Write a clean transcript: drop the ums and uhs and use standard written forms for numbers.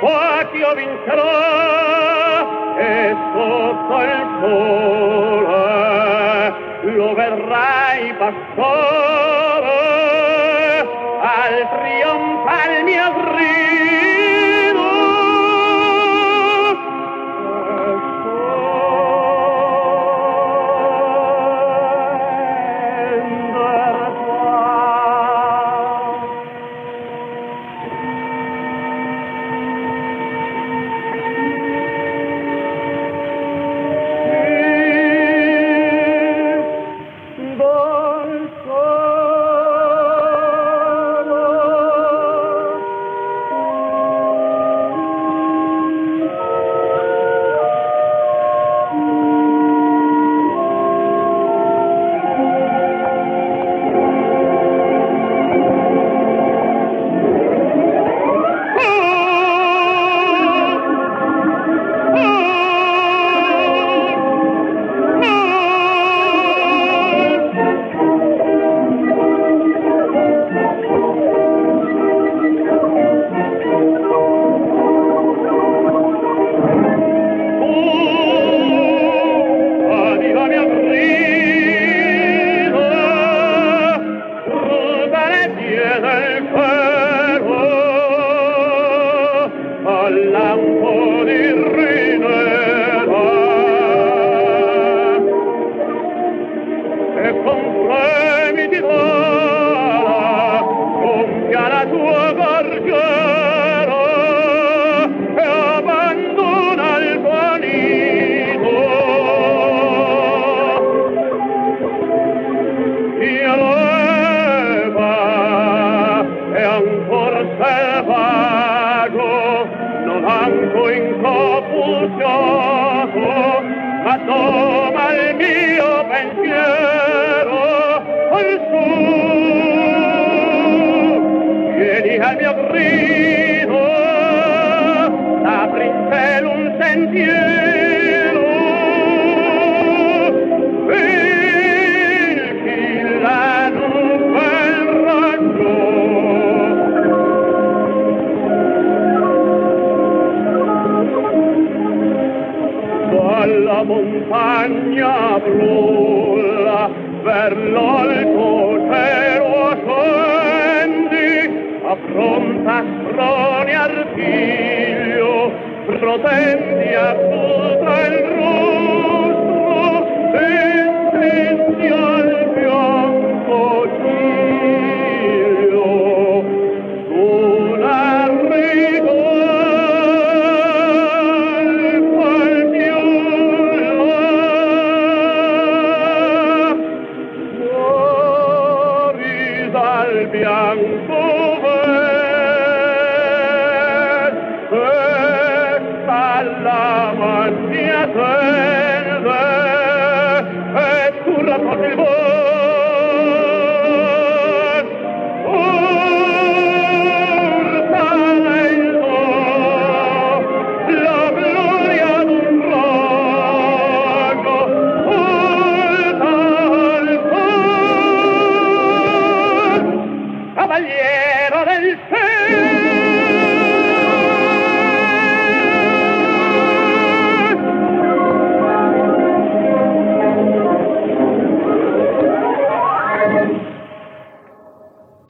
io vincerò e sotto il sole lo vedrai passare al trionfal mio grido montagna brulla per l'alto cielo scendi affronta stroni artiglio protendi a tutta il rostro e senti al fianco ciglio una bianco alla mantia tende e tu raccolti il